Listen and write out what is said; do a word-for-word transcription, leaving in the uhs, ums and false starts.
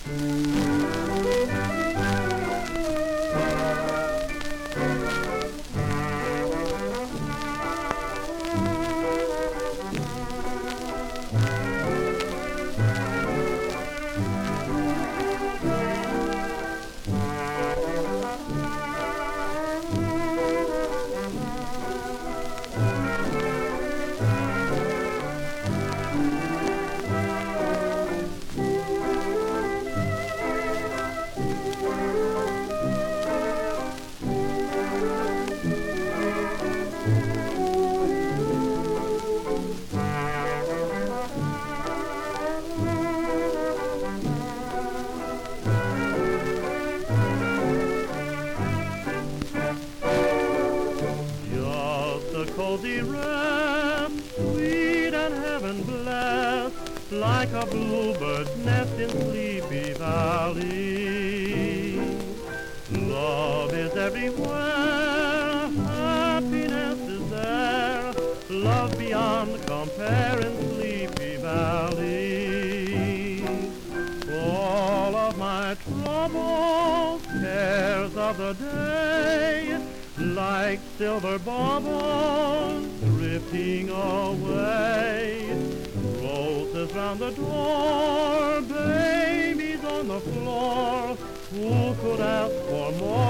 Cozy rest, sweet and heaven blessed, like a bluebird's nest in Sleepy Valley. Love is everywhere, happiness is there, love beyond compare in Sleepy Valley. All of my troubles, cares of the day, like silver baubles drifting away. Roses round the door, babies on the floor. Who could ask for more?